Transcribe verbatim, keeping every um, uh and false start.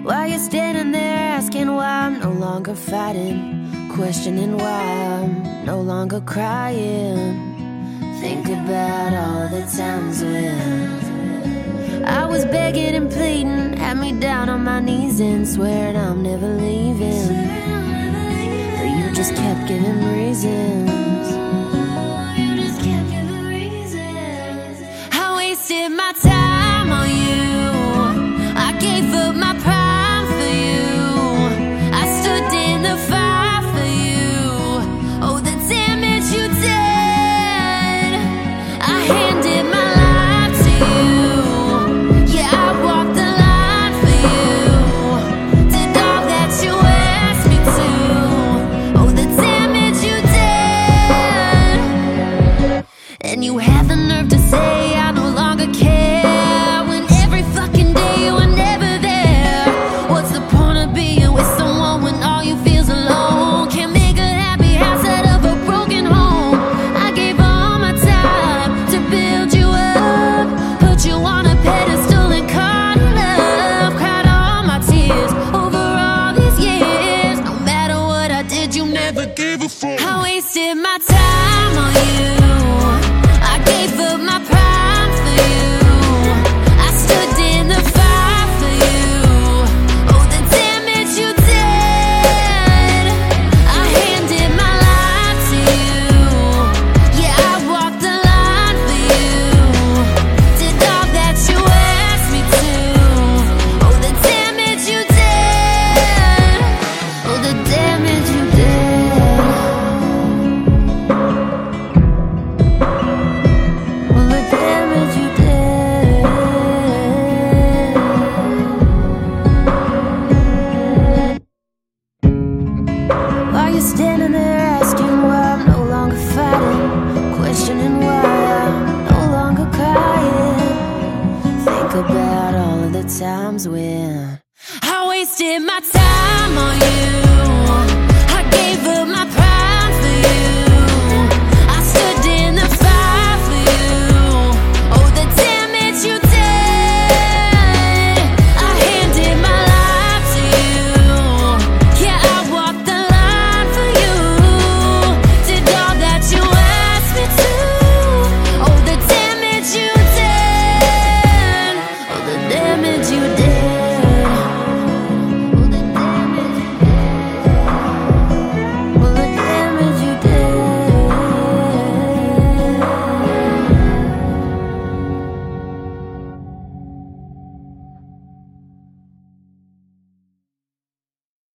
While you're standing there asking why I'm no longer fighting, questioning why I'm no longer crying. Think about all the times when I was begging and pleading, had me down on my knees and swearing I'm never leaving, but you just kept giving reasons. You just kept giving reasons. I wasted my time on you. I gave up my prime for you. I stood in the fire for you. Oh, the damage you did. I handed my life to you. Yeah, I walked the line for you. Did all that you asked me to. Oh, the damage you did. And you have the nerve to say I no longer care, when every fucking day you were never there. What's the point of being with someone when all you feel's alone? Can't make a happy house out of a broken home. I gave all my time to build you up, put you on a pedestal and call it love. Cried all my tears over all these years. No matter what I did, you never gave a fuck. I wasted my time on you. I gave up my prime for you. I stood in the fire for you. Oh, the damage you did. I handed my life to you. Yeah, I walked the line for you. Did all that you asked me to. Oh, the damage you did. Oh, the damage you did. Well, the damage you did. While you're standing there asking why I'm no longer fighting, questioning why I'm no longer crying. Think about all of the times when I wasted my time on you. I gave up my